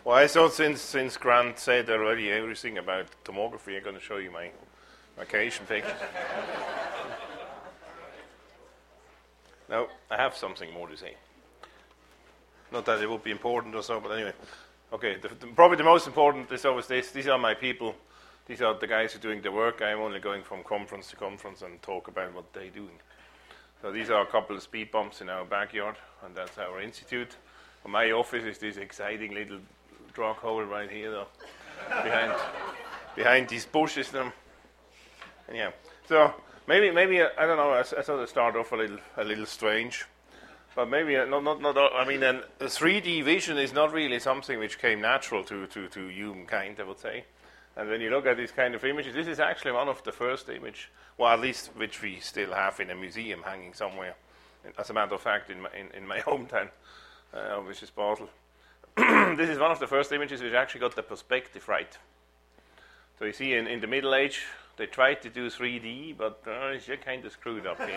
Well, I thought since Grant said already everything about tomography, I'm going to show you my vacation pictures. Now, I have something more to say. Not that it would be important or so, but anyway. Okay, probably the most important is always this. These are my people. These are the guys who are doing the work. I'm only going from conference to conference and talk about what they're doing. So these are a couple of speed bumps in our backyard, and that's our institute. My office is this exciting little drug hole right here, though, behind these bushes. Yeah. So maybe I don't know. I thought I'd start off a little strange, but maybe not. I mean, a 3D vision is not really something which came natural to humankind, I would say. And when you look at these kind of images, this is actually one of the first image, well, at least which we still have in a museum hanging somewhere. As a matter of fact, in my hometown, which is Basel. This is one of the first images which actually got the perspective right. So you see, in the Middle Age, they tried to do 3D, but it's kind of screwed up.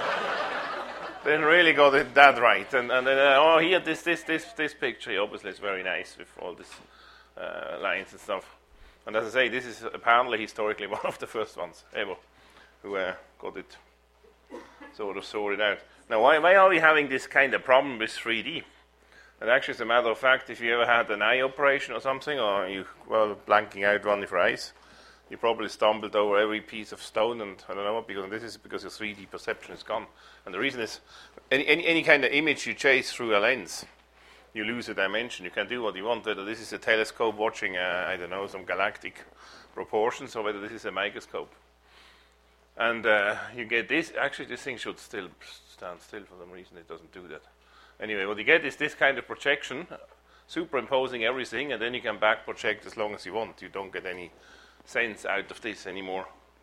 Didn't really got it that right. And then, here, this picture, obviously, is very nice with all these lines and stuff. And as I say, this is apparently historically one of the first ones ever who got it sort of sorted out. Now, why are we having this kind of problem with 3D? And actually, as a matter of fact, if you ever had an eye operation or something, or you, blanking out one of your eyes, you probably stumbled over every piece of stone, and I don't know what, because your 3D perception is gone. And the reason is, any kind of image you chase through a lens, you lose a dimension. You can do what you want, whether this is a telescope watching, I don't know, some galactic proportions, or whether this is a microscope. And you get this. Actually, this thing should still stand still for some reason. It doesn't do that. Anyway, what you get is this kind of projection, superimposing everything, and then you can back project as long as you want. You don't get any sense out of this anymore.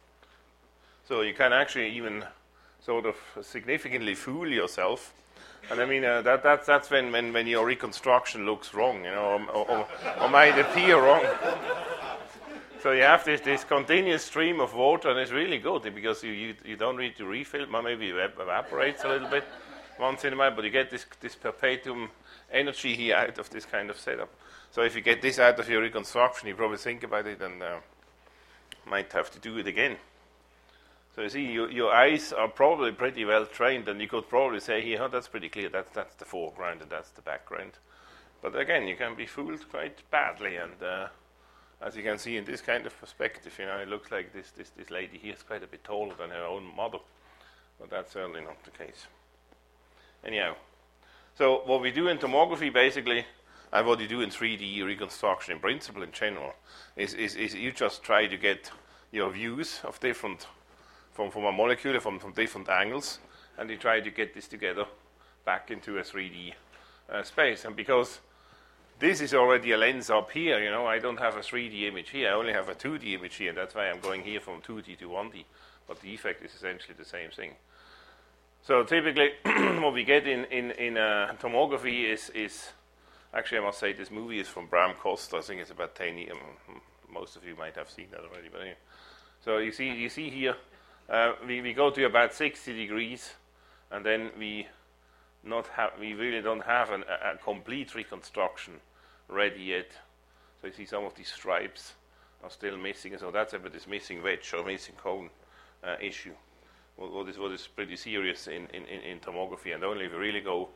So you can actually even sort of significantly fool yourself. And I mean, that's when your reconstruction looks wrong, or might appear wrong. So you have this continuous stream of water, and it's really good because you don't need to refill. Maybe it evaporates a little bit once in a while, but you get this perpetuum energy here out of this kind of setup. So if you get this out of your reconstruction, you probably think about it and might have to do it again. So you see, your eyes are probably pretty well trained, and you could probably say here, oh, that's pretty clear, that's the foreground and that's the background. But again, you can be fooled quite badly, and as you can see in this kind of perspective, it looks like this lady here is quite a bit taller than her own mother, but that's certainly not the case. Anyhow, so what we do in tomography basically, and what you do in 3D reconstruction in principle in general, is you just try to get your views of different, from a molecule, from different angles, and you try to get this together back into a 3D space. And because this is already a lens up here, I don't have a 3D image here, I only have a 2D image here, and that's why I'm going here from 2D to 1D, but the effect is essentially the same thing. So typically, what we get in tomography is actually, I must say, this movie is from Bram Costa. I think it's about 10 years. Most of you might have seen that already. But anyway. So you see here, we go to about 60 degrees, and then we really don't have a complete reconstruction ready yet. So you see some of these stripes are still missing. So that's about this missing wedge or missing cone issue. What is pretty serious in tomography, and only if you really go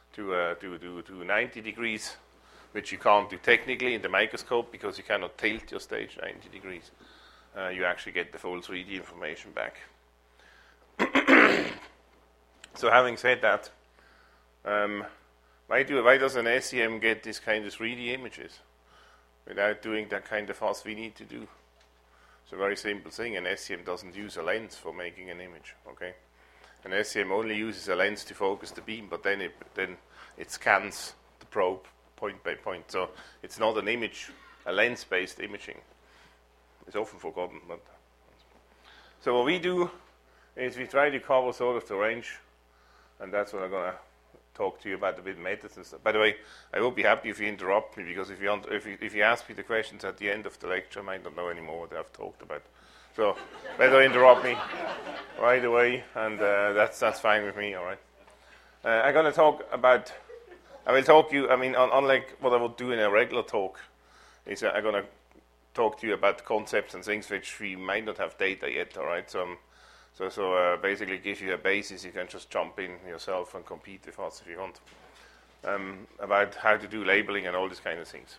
to 90 degrees, which you can't do technically in the microscope because you cannot tilt your stage 90 degrees, you actually get the full 3D information back. So having said that, why does an SEM get this kind of 3D images without doing that kind of fuss we need to do? It's a very simple thing. An SEM doesn't use a lens for making an image. Okay, an SEM only uses a lens to focus the beam, but then it scans the probe point by point. So it's not an image, a lens-based imaging. It's often forgotten. But so what we do is we try to cover sort of the range, and that's what I'm going to talk to you about a bit methods and stuff. By the way, I will be happy if you interrupt me, because if you ask me the questions at the end of the lecture, I might not know anymore what I've talked about. So better interrupt me right away, and that's fine with me. All right. I'm going to talk about I will talk you. I mean, unlike what I would do in a regular talk, is I'm going to talk to you about concepts and things which we might not have data yet. All right, so basically give you a basis. You can just jump in yourself and compete with us if you want. About how to do labeling and all these kind of things.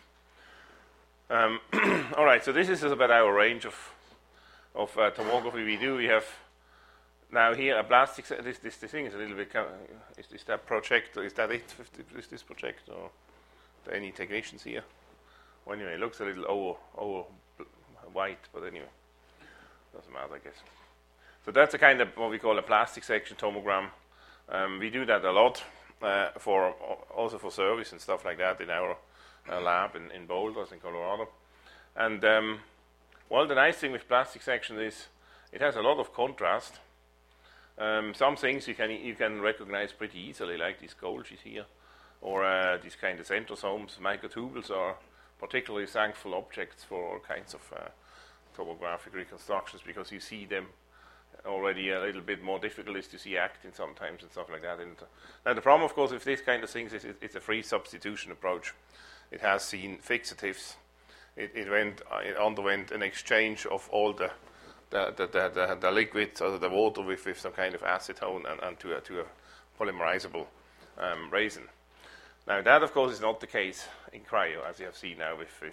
All right, so this is about our range of tomography we do. We have now here a plastic. This thing is a little bit. Is that projector? Is that it? Is this projector? Or any technicians here? Well, anyway, it looks a little over white, but anyway, doesn't matter, I guess. So that's a kind of what we call a plastic section tomogram. We do that a lot also for service and stuff like that in our lab in Boulders in Colorado. And well, the nice thing with plastic section is it has a lot of contrast. Some things you can recognize pretty easily, like these Golgis here, or these kind of centrosomes. Microtubules are particularly thankful objects for all kinds of tomographic reconstructions because you see them already. A little bit more difficult is to see actin sometimes and stuff like that. Now the problem, of course, with this kind of things is it's a free substitution approach. It has seen fixatives. It underwent an exchange of all the liquid or the water with some kind of acetone and to a polymerizable resin. Now that, of course, is not the case in cryo, as you have seen now with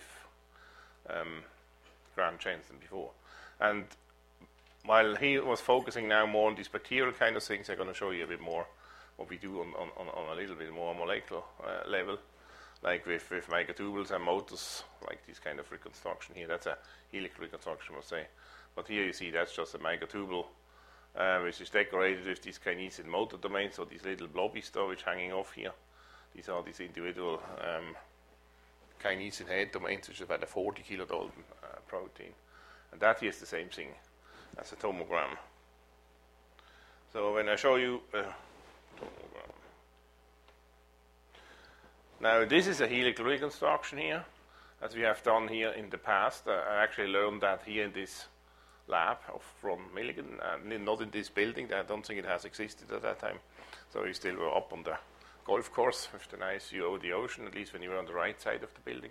Graham Jensen before. And while he was focusing now more on these bacterial kind of things, I'm going to show you a bit more what we do on a little bit more molecular level, like with microtubules and motors, like this kind of reconstruction here. That's a helical reconstruction, I must say. But here you see that's just a microtubule, which is decorated with these kinesin motor domains, so these little blobby stuff which hanging off here. These are these individual kinesin head domains, which is about a 40 kilodalton protein. And that here is the same thing as a tomogram. So when I show you a tomogram. Now this is a helical reconstruction here, as we have done here in the past. I actually learned that here in this lab from Milligan, not in this building. I don't think it has existed at that time. So we still were up on the golf course with the nice view over the ocean, at least when you were on the right side of the building.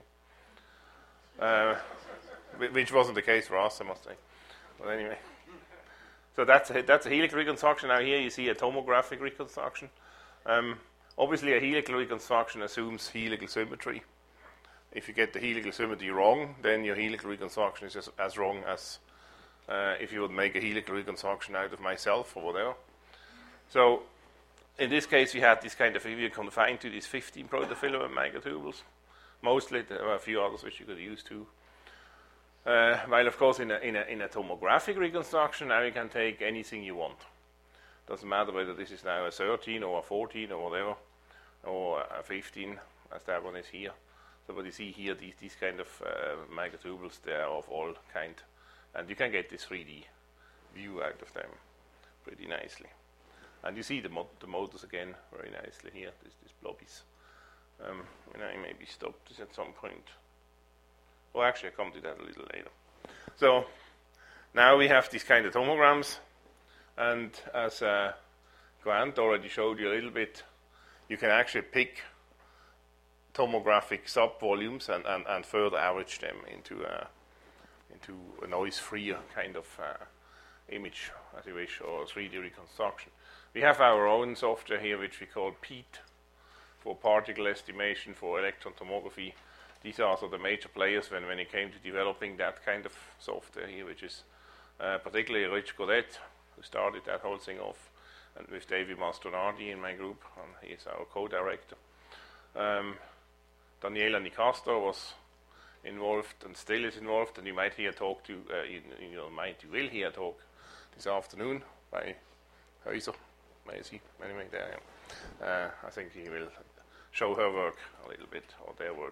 Which wasn't the case for us, I must say. But anyway. So that's a helical reconstruction. Now here you see a tomographic reconstruction. Obviously a helical reconstruction assumes helical symmetry. If you get the helical symmetry wrong, then your helical reconstruction is just as wrong as if you would make a helical reconstruction out of myself or whatever. So in this case, we had this kind of, we were confined to these 15 protofilament microtubules. Mostly, there were a few others which you could use too. While, of course, in a tomographic reconstruction, now you can take anything you want. Doesn't matter whether this is now a 13 or a 14 or whatever, or a 15, as that one is here. So what you see here, these kind of microtubules, they are of all kind. And you can get this 3D view out of them pretty nicely. And you see the motors again very nicely here, these blobbies. I maybe stop this at some point. Oh, actually, I'll come to that a little later. So now we have these kind of tomograms. And as Grant already showed you a little bit, you can actually pick tomographic subvolumes and further average them into a noise-freer kind of image, as you wish, or 3D reconstruction. We have our own software here, which we call PEAT, for particle estimation for electron tomography. These are also the major players when it came to developing that kind of software here, which is particularly Rich Godet, who started that whole thing off, and with David Mastronardi in my group, and he is our co-director. Daniela Nicastro was involved and still is involved, and you might hear talk to, you will hear talk this afternoon by Heuser. Where is he? Anyway, there I am. I think he will show her work a little bit, or their work.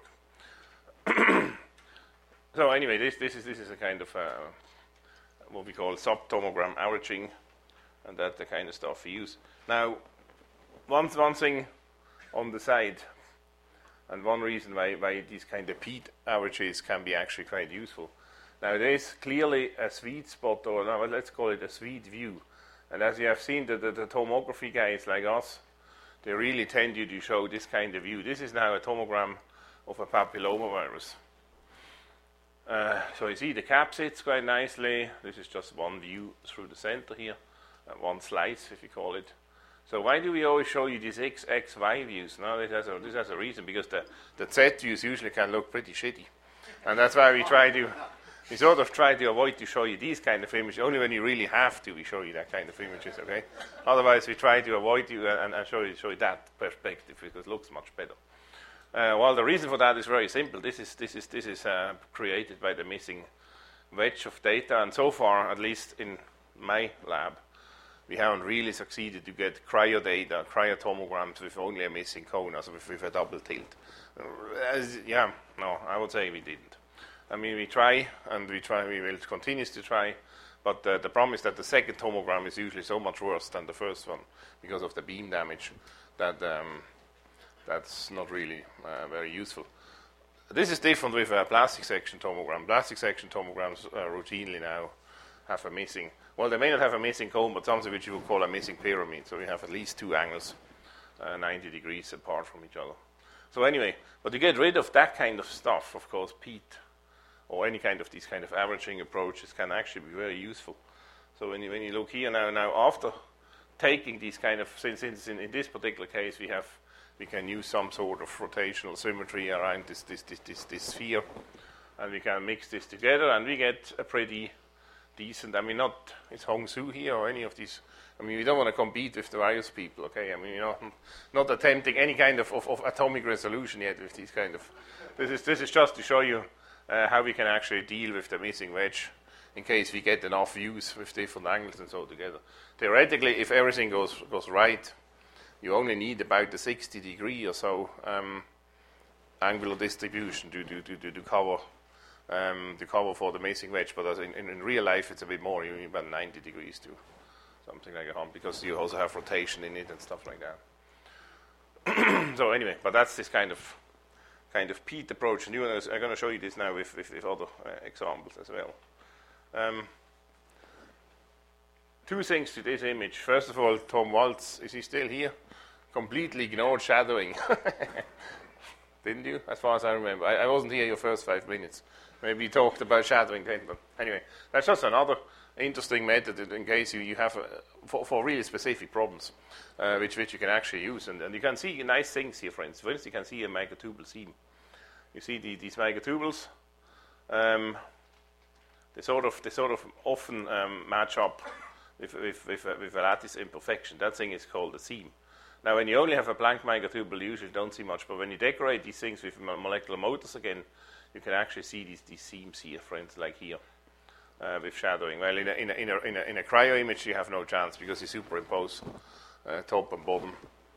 So anyway, this is a kind of what we call subtomogram averaging, and that's the kind of stuff we use. Now, one thing on the side, and one reason why these kind of PEAT averages can be actually quite useful. Now, there is clearly a sweet spot, or let's call it a sweet view. And as you have seen, the tomography guys like us, they really tend you to show this kind of view. This is now a tomogram of a papillomavirus. So you see the cap sits quite nicely. This is just one view through the center here, one slice if you call it. So why do we always show you these X, Y views? No, this has a reason, because the Z views usually can look pretty shitty. And that's why we sort of try to avoid to show you these kind of images. Only when you really have to, we show you that kind of images, okay? Otherwise, we try to avoid you and show you that perspective, because it looks much better. Well, the reason for that is very simple. This is created by the missing wedge of data, and so far, at least in my lab, we haven't really succeeded to get cryo data, cryotomograms with only a missing cone, also with a double tilt. I would say we didn't. I mean, we try, we will continue to try, but the problem is that the second tomogram is usually so much worse than the first one because of the beam damage that that's not really very useful. This is different with a plastic section tomogram. Plastic section tomograms routinely now have a missing, well, they may not have a missing cone, but something which you would call a missing pyramid. So we have at least two angles 90 degrees apart from each other. So anyway, but to get rid of that kind of stuff, of course, PEAT or any kind of these kind of averaging approaches can actually be very useful. So when you look here now after taking these kind of, since in this particular case we can use some sort of rotational symmetry around this sphere, and we can mix this together, and we get a pretty decent, I mean, not it's Hongsu here or any of these. I mean, we don't want to compete with the virus people, okay? I mean, not attempting any kind of atomic resolution yet with these kind of. This is just to show you how we can actually deal with the missing wedge in case we get enough views with different angles and so together. Theoretically, if everything goes right, you only need about the 60 degree or so angular distribution to cover for the missing wedge. But as in real life, it's a bit more. You need about 90 degrees to something like a hump, because you also have rotation in it and stuff like that. So anyway, but that's this kind of PEAT approach, and I'm going to show you this now with other examples as well. Two things to this image. First of all, Tom Waltz, is he still here? Completely ignored shadowing. Didn't you? As far as I remember. I wasn't here your first 5 minutes. Maybe you talked about shadowing then, but anyway, that's just another interesting method in case you have for really specific problems, which you can actually use. And you can see nice things here, for instance. For instance, you can see a microtubule seam. You see these microtubules. They sort of often match up with a lattice imperfection. That thing is called a seam. Now, when you only have a blank microtubule, you usually don't see much. But when you decorate these things with molecular motors again, you can actually see these seams here, for instance, like here, with shadowing. Well, in a cryo image, you have no chance because you superimpose top and bottom.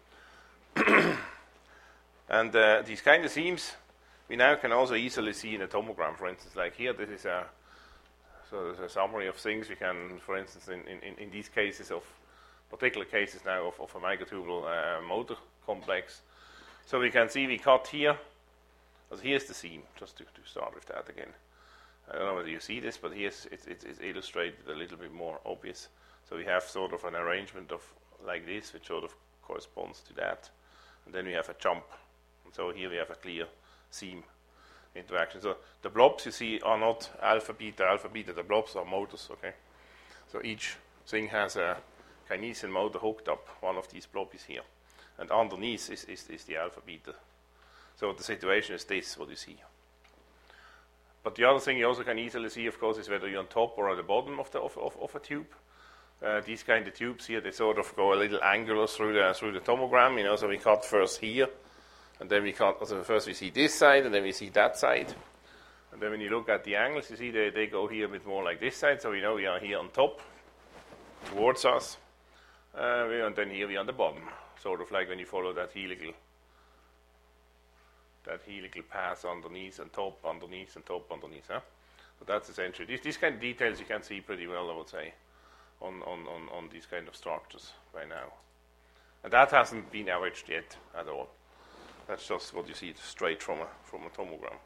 And these kind of seams, we now can also easily see in a tomogram. For instance, like here, this is there's a summary of things we can, for instance, in these cases of particular cases now of a microtubule motor complex. So we can see we cut here. So here's the seam, just to start with that again. I don't know whether you see this, but here's it's illustrated a little bit more obvious. So we have sort of an arrangement of like this, which sort of corresponds to that. And then we have a jump. And so here we have a clear seam interaction. So the blobs you see are not alpha, beta. The blobs are motors, okay? So each thing has a kinesin motor hooked up. One of these blobs is here. And underneath is the alpha, beta. So the situation is this, what you see. But the other thing you also can easily see, of course, is whether you're on top or at the bottom of a tube. These kind of tubes here, they sort of go a little angular through the tomogram, so we cut first here, and then we cut, so first we see this side, and then we see that side. And then when you look at the angles, you see they go here a bit more like this side, so we know we are here on top, towards us, and then here we are on the bottom, sort of like when you follow that helical path underneath and top, underneath and top, underneath. Huh? But that's essentially, these kind of details you can see pretty well, I would say, on these kind of structures by now. And that hasn't been averaged yet at all. That's just what you see straight from a tomogram.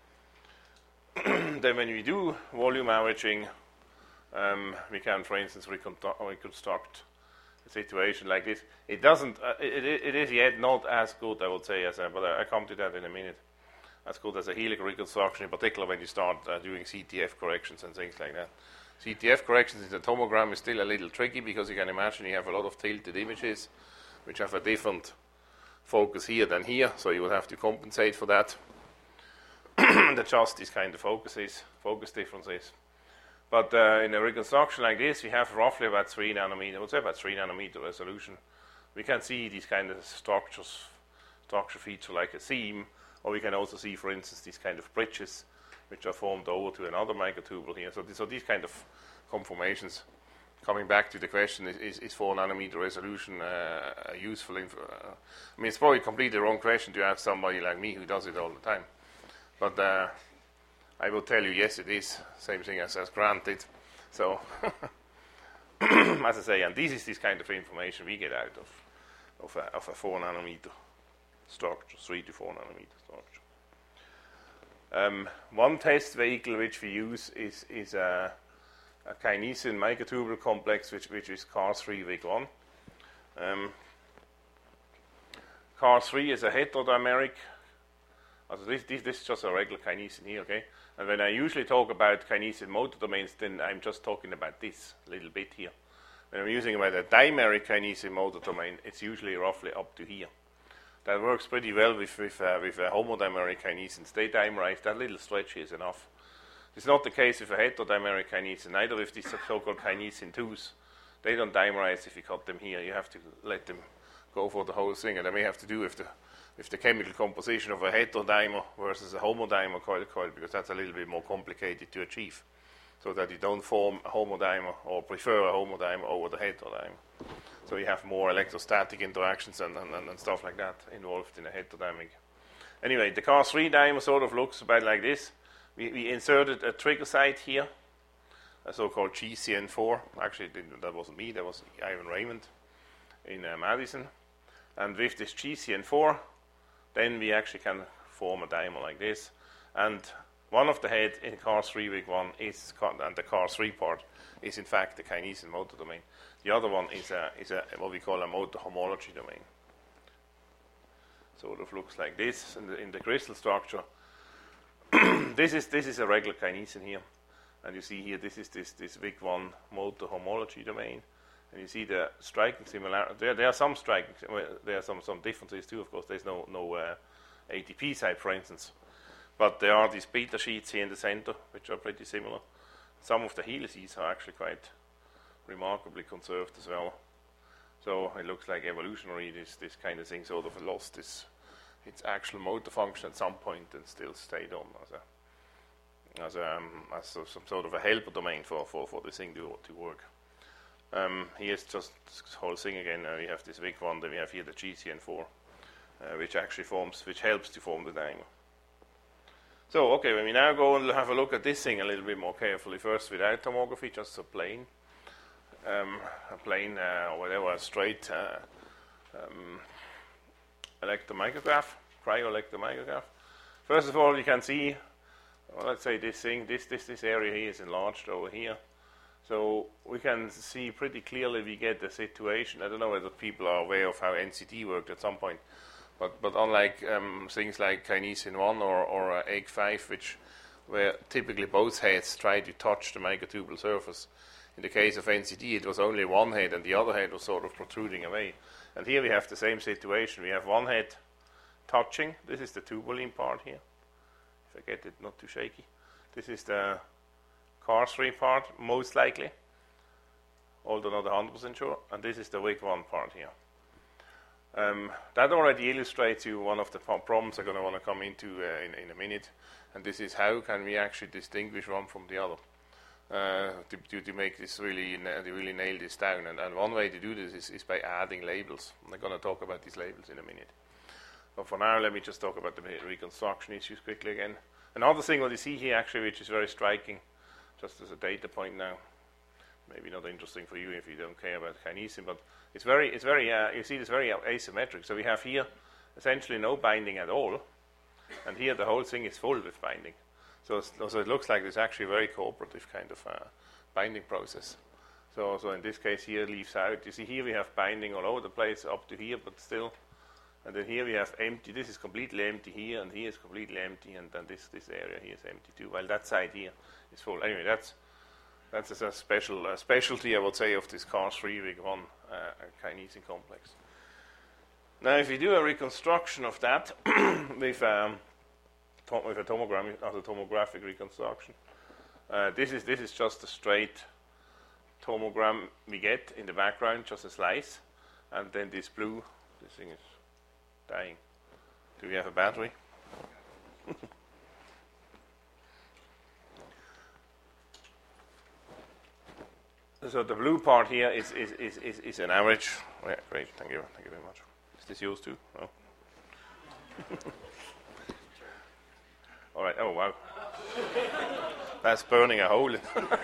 Then when we do volume averaging, we can, for instance, reconstruct a situation like this. It doesn't. It is yet not as good, I would say, but I come to that in a minute. As good as a helical reconstruction, in particular when you start doing CTF corrections and things like that. CTF corrections in the tomogram is still a little tricky because you can imagine you have a lot of tilted images which have a different focus here than here, so you will have to compensate for that and adjust these kind of focus differences. But in a reconstruction like this, we have roughly about 3 nanometer, I would say about 3 nanometer resolution. We can see these kind of structure feature like a seam, or we can also see, for instance, these kind of bridges which are formed over to another microtubule here. So these kind of conformations. Coming back to the question, is 4 nanometer resolution useful? I mean, it's probably completely the wrong question to ask somebody like me who does it all the time. But I will tell you, yes, it is. Same thing as granted. So, as I say, and this is this kind of information we get out of a 4 nanometer structure, 3 to 4 nanometer structure. One test vehicle which we use is a kinesin microtubule complex, which is CAR3 VIC1. CAR3 is a heterodimeric. This is just a regular kinesin here, okay? And when I usually talk about kinesin motor domains, then I'm just talking about this little bit here. When I'm using about a dimeric kinesin motor domain, it's usually roughly up to here. That works pretty well with homodimeric kinesins. They dimerize. That little stretch here is enough. It's not the case with a heterodimeric kinesin, neither with these so-called kinesin 2s. They don't dimerize if you cut them here. You have to let them go for the whole thing, and they may have to do with the chemical composition of a heterodimer versus a homodimer coil, because that's a little bit more complicated to achieve, so that you don't form a homodimer or prefer a homodimer over the heterodimer. So you have more electrostatic interactions and stuff like that involved in a heterodimeric. Anyway, the CAR3 dimer sort of looks about like this. We inserted a trigger site here, a so-called GCN4. Actually, that wasn't me, that was Ivan Raymond in Madison. And with this GCN4, then we actually can form a dimer like this. And one of the heads in CAR3 VIC1 is, and the CAR3 part, is in fact the kinesin motor domain. The other one is a what we call a motor homology domain. Sort of looks like this in the crystal structure. This is a regular kinesin here, and you see here this is this VIC1 motor homology domain, and you see the striking similarity. There are some striking, there are some differences too. Of course, there's no ATP site, for instance, but there are these beta sheets here in the center which are pretty similar. Some of the helices are actually quite remarkably conserved as well. So it looks like evolutionary this kind of thing sort of lost its actual motor function at some point and still stayed on as some sort of a helper domain for this thing to work. Here's just this whole thing again. We have this VIC1, then we have here the GCN4, which helps to form the dimer. So, okay, when we now go and have a look at this thing a little bit more carefully, first without tomography, just a plane, or whatever, a straight electromicrograph, cryo-electromicrograph. First of all, you can see, well, let's say this thing, this area here is enlarged over here. So we can see pretty clearly we get the situation. I don't know whether people are aware of how NCT worked at some point, but unlike things like kinesin 1 or EG5, where typically both heads try to touch the microtubule surface, in the case of NCT it was only one head and the other head was sort of protruding away. And here we have the same situation. We have one head touching. This is the tubulin part here. If I get it not too shaky. This is the CAR3 part, most likely, although not 100% sure. And this is the VIC1 part here. That already illustrates you one of the problems I'm going to want to come into in a minute. And this is how can we actually distinguish one from the other to make this really nail this down. And one way to do this is by adding labels. I'm going to talk about these labels in a minute. But for now, let me just talk about the reconstruction issues quickly again. Another thing what you see here actually, which is very striking, just as a data point now, maybe not interesting for you if you don't care about kinesin, but it's very you see this very asymmetric. So we have here essentially no binding at all, and here the whole thing is full with binding. So it looks like it's actually a very cooperative kind of binding process. So in this case here leaves out. You see here we have binding all over the place up to here, but still. And then here we have empty. This is completely empty here, and here is completely empty, and then this area here is empty too. While that side here is full. Anyway, that's a specialty, I would say, of this Cars3 Rig 1 kinesin complex. Now, if you do a reconstruction of that with a tomogram, as a tomographic reconstruction, this is just a straight tomogram we get in the background, just a slice, and then this blue, this thing is dying. Do we have a battery? So the blue part here is an average. Oh, yeah, great, thank you very much. Is this yours too? No. All right. Oh wow, that's burning a hole.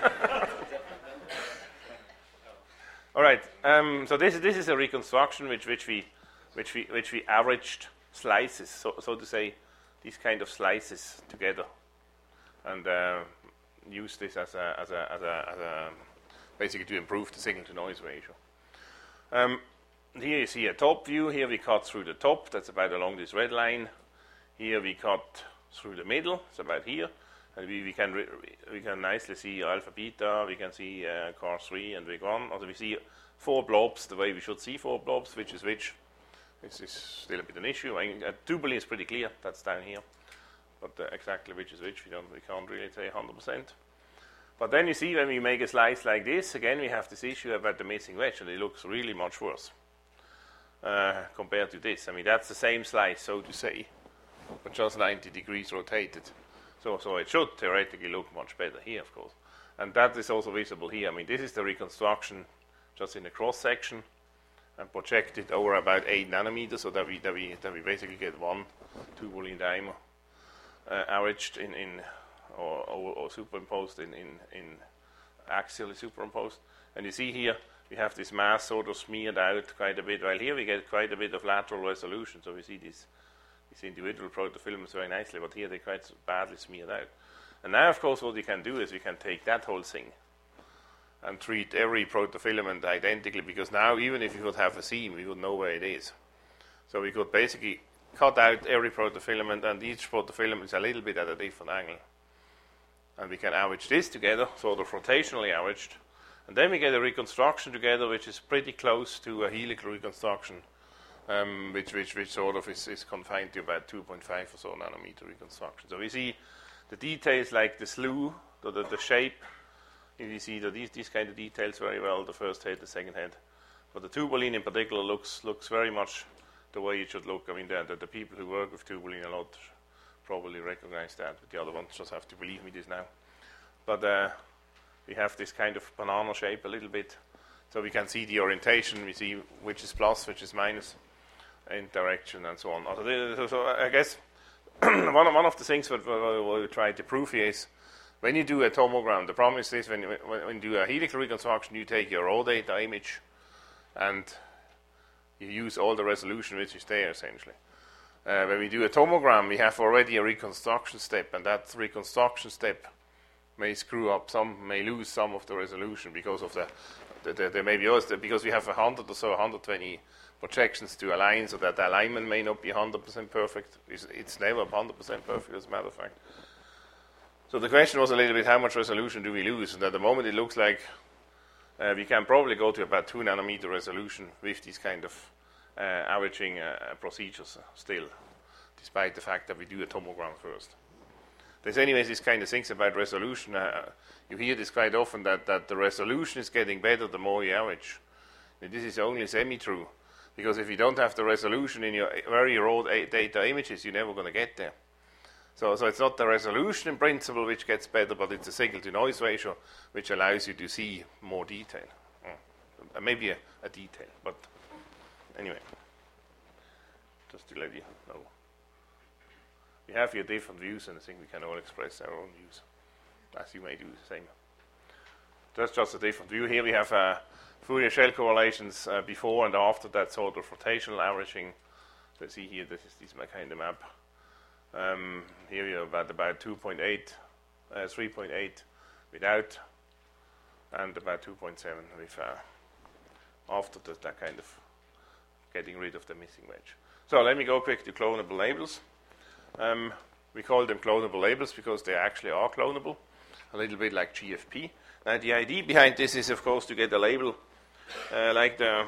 All right. So this is a reconstruction which we averaged slices, so to say, these kind of slices together, and use this as a basically to improve the signal to noise ratio. Here you see a top view. Here we cut through the top. That's about along this red line. Here we cut through the middle. It's about here, and we can nicely see alpha beta. We can see Cars3 and Rig 1. Also we see 4 blobs the way we should see 4 blobs. Which is which? This is still a bit an issue. I mean, tubulin is pretty clear. That's down here, but exactly which is which we can't really say 100%. But then you see when we make a slice like this, again we have this issue about the missing wedge, and it looks really much worse compared to this. I mean, that's the same slice, so to say, but just 90 degrees rotated. So it should theoretically look much better here, of course. And that is also visible here. I mean, this is the reconstruction just in the cross section and projected over about 8 nanometers, so that we basically get one tubulin dimer averaged or superimposed in axially superimposed. And you see here we have this mass sort of smeared out quite a bit, while here we get quite a bit of lateral resolution. So we see these individual protofilaments very nicely, but here they're quite badly smeared out. And now, of course, what we can do is we can take that whole thing and treat every protofilament identically, because now even if you would have a seam, we would know where it is. So we could basically cut out every protofilament, and each protofilament is a little bit at a different angle. And we can average this together, sort of rotationally averaged, and then we get a reconstruction together which is pretty close to a helical reconstruction, which sort of is confined to about 2.5 or so nanometer reconstruction. So we see the details like the slew, the shape. You see that these kind of details very well, the first head, the second head. But the tubulin in particular looks very much the way it should look. I mean, the people who work with tubulin a lot probably recognize that, but the other ones just have to believe me this now. But we have this kind of banana shape a little bit, so we can see the orientation. We see which is plus, which is minus in direction, and so on. So I guess one of the things that we'll try to prove here is when you do a tomogram, the problem is this: when you do a helical reconstruction, you take your raw data image and you use all the resolution which is there essentially. When we do a tomogram, we have already a reconstruction step, and that reconstruction step may screw up may lose some of the resolution because of there may be others, because we have 100 or so, 120 projections to align, so that the alignment may not be 100% perfect. It's never 100% perfect, as a matter of fact. So the question was a little bit, how much resolution do we lose? And at the moment, it looks like we can probably go to about 2 nanometer resolution with these kind of averaging procedures still, despite the fact that we do a tomogram first. There's anyways these kind of things about resolution. You hear this quite often, that the resolution is getting better the more you average. And this is only semi-true, because if you don't have the resolution in your very raw data images, you're never going to get there. So it's not the resolution in principle which gets better, but it's the signal-to-noise ratio which allows you to see more detail. Maybe a detail, but anyway, just to let you know. We have here different views, and I think we can all express our own views, as you may do the same. That's just a different view. Here we have Fourier shell correlations before and after that sort of rotational averaging. So see here, this is my kind of map. Here we are about 2.8, 3.8 without and about 2.7 with after that kind of getting rid of the missing wedge. So let me go quick to clonable labels. We call them clonable labels because they actually are clonable, a little bit like GFP. Now the idea behind this is, of course, to get a label like the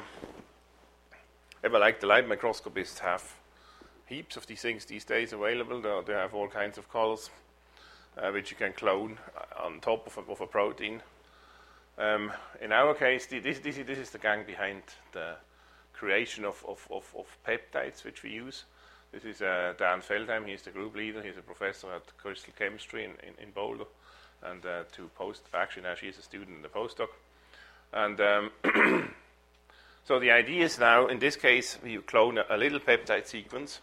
light microscopists have heaps of these things these days available. They have all kinds of colors which you can clone on top of a protein. In our case, this is the gang behind the creation of peptides which we use. This is Dan Feldheim. He's the group leader. He's a professor at crystal chemistry in Boulder, and actually now she's a student in the postdoc. And so the idea is now, in this case, we clone a little peptide sequence.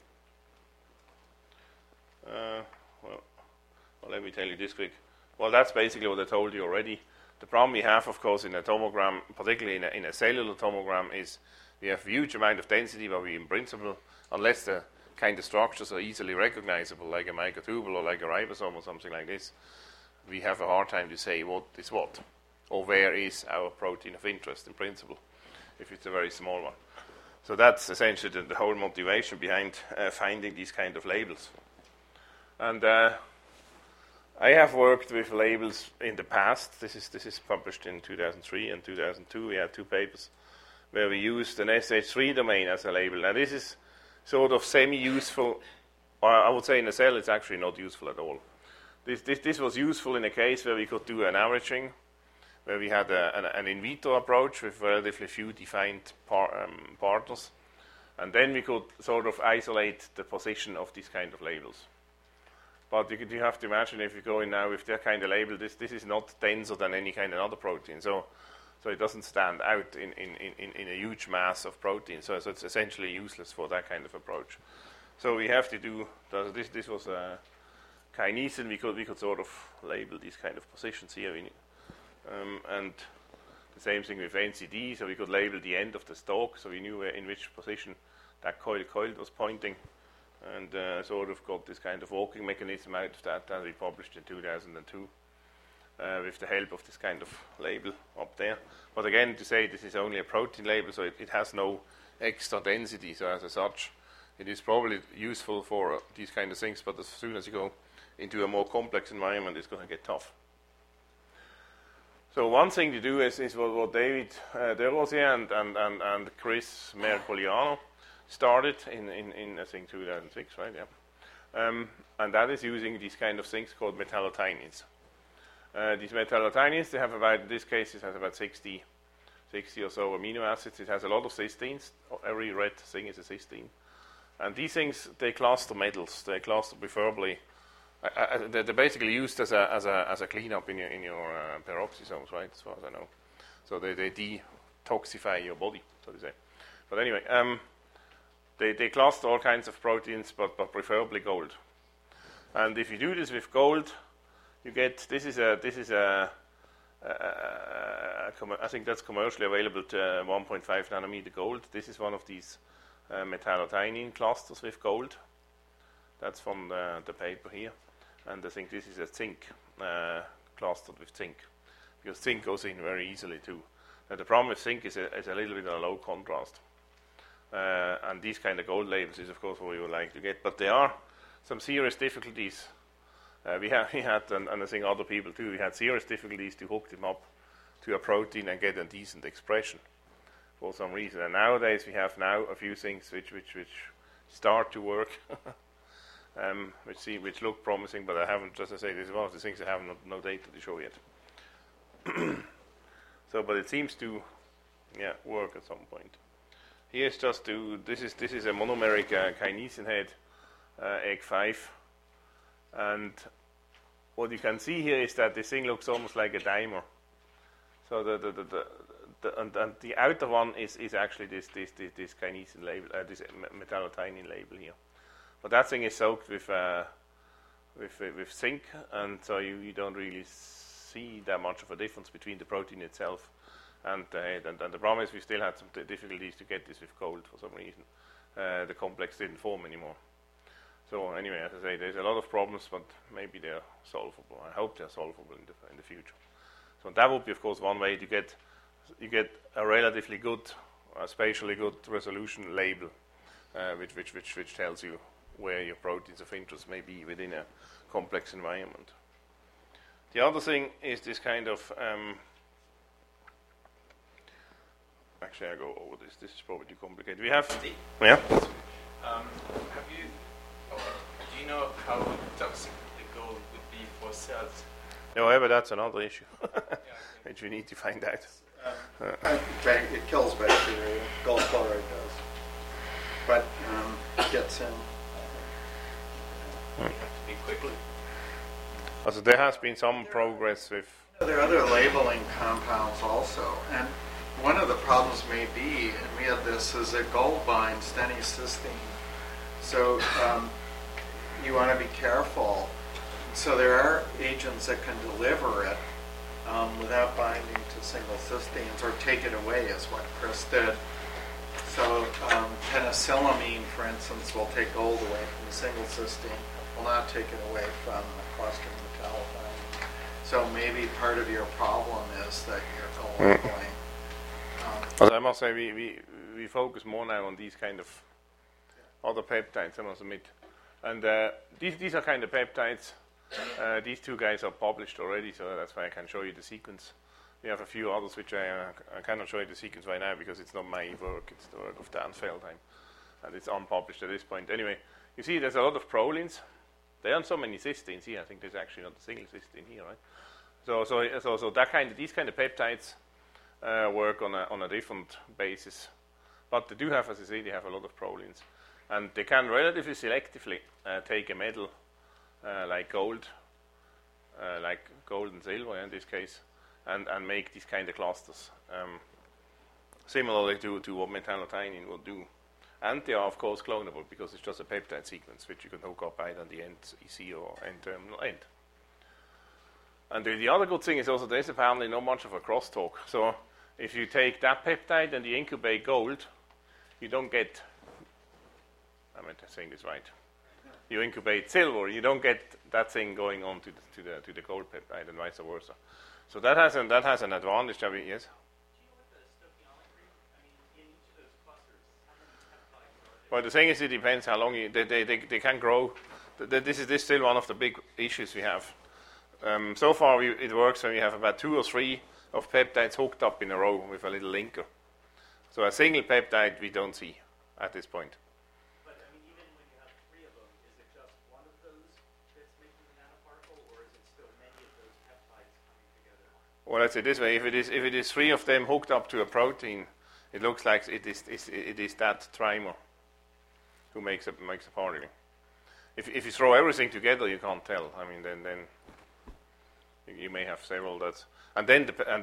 Well, let me tell you this quick. Well, that's basically what I told you already. The problem we have, of course, in a tomogram, particularly in a cellular tomogram, is we have a huge amount of density where we, in principle, unless the kind of structures are easily recognizable, like a microtubule or like a ribosome or something like this, we have a hard time to say what is what, or where is our protein of interest, in principle, if it's a very small one. So that's essentially the whole motivation behind finding these kind of labels. And I have worked with labels in the past. This is published in 2003 and 2002. We had 2 papers where we used an SH3 domain as a label. Now this is sort of semi-useful, or I would say in a cell it's actually not useful at all. This was useful in a case where we could do an averaging, where we had an in vitro approach with relatively few defined partners, and then we could sort of isolate the position of these kind of labels. But you have to imagine, if you go in now with that kind of label, this is not denser than any kind of other protein. So it doesn't stand out in a huge mass of protein. So it's essentially useless for that kind of approach. So we have to do this was a kinesin. We could sort of label these kind of positions here, and the same thing with NCD. So we could label the end of the stalk, so we knew in which position that coil was pointing. And sort of got this kind of walking mechanism out of that we published in 2002 with the help of this kind of label up there. But again, to say this is only a protein label, so it has no extra density. So as such, it is probably useful for these kind of things, but as soon as you go into a more complex environment, it's going to get tough. So one thing to do is what David Desrosiers and Chris Mercogliano started in I think 2006, right? Yeah, and that is using these kind of things called metallothioneins. These metallothioneins, they have about, in this case, it has about 60 or so amino acids. It has a lot of cysteines. Every red thing is a cysteine. And these things, they cluster metals. They cluster preferably. They're basically used as a cleanup in your peroxisomes, right? As far as I know. So they detoxify your body, so to say. But anyway. They cluster all kinds of proteins, but preferably gold. And if you do this with gold, you get I think that's commercially available to 1.5 nanometer gold. This is one of these metallothionein clusters with gold. That's from the paper here. And I think this is a zinc clustered with zinc, because zinc goes in very easily too. Now the problem with zinc is a little bit of a low contrast. And these kind of gold labels is, of course, what we would like to get. But there are some serious difficulties. We had, and I think other people too, we had serious difficulties to hook them up to a protein and get a decent expression for some reason. And nowadays we have now a few things which start to work, which look promising, but I haven't, as I say, this is one of the things I have no data to show yet. So, but it seems to, work at some point. Here's just this is a monomeric kinesin head, EG5, and what you can see here is that this thing looks almost like a dimer. So the outer one is actually this kinesin label, this metallothionein label here, but that thing is soaked with zinc, and so you don't really see that much of a difference between the protein itself and the head. And the problem is we still had some difficulties to get this with gold for some reason. The complex didn't form anymore. So anyway, as I say, there's a lot of problems, but maybe they're solvable. I hope they're solvable in the future. So that would be, of course, one way to get a relatively good, spatially good resolution label, which tells you where your proteins of interest may be within a complex environment. The other thing is this kind of actually, I go over this. This is probably too complicated. We have, yeah. Do you know how toxic the gold would be for cells? However, that's another issue, which we need to find out. It kills bacteria. Gold chloride does, but it gets in. You have to be quickly. Also, there has been some progress with. There are other labeling compounds also, and one of the problems may be, and we had this, is that gold binds to any cysteine. So you want to be careful. So there are agents that can deliver it without binding to single cysteines or take it away, is what Chris did. So penicillamine, for instance, will take gold away from the single cysteine, will not take it away from the clustering metallothionein. So maybe part of your problem is that your gold going. Also, I must say we focus more now on these kind of other peptides, I must admit. And these are kind of peptides. These two guys are published already, so that's why I can show you the sequence. We have a few others which I cannot show you the sequence right now because it's not my work, it's the work of Dan Feldheim. And it's unpublished at this point. Anyway, you see there's a lot of prolines. There aren't so many cysteines here. I think there's actually not a single cysteine here, right? So these kind of peptides work on a different basis. But they do have, as I say, they have a lot of prolines. And they can relatively selectively take a metal like gold and silver in this case, and make these kind of clusters. Similarly to what metallothionein will do. And they are, of course, clonable because it's just a peptide sequence which you can hook up either on the end EC or N-terminal end. And the other good thing is also there's apparently not much of a crosstalk. So if you take that peptide and you incubate gold, you don't get, I meant to say this right, you incubate silver, you don't get that thing going on to the gold peptide and vice versa. So that has an advantage. Yes? Do you know what the stoichiometry, in each of those clusters, how many peptides are there? Well, the thing is, it depends how long they can grow. This is still one of the big issues we have. So far, it works when we have about 2 or 3 of peptides hooked up in a row with a little linker. So a single peptide we don't see at this point. But even when you have 3 of them, is it just one of those that's making the nanoparticle, or is it still many of those peptides coming together? Well, let's say this way: if it is 3 of them hooked up to a protein, it looks like it is that trimer who makes a particle. If you throw everything together, you can't tell. Then you may have several that, and then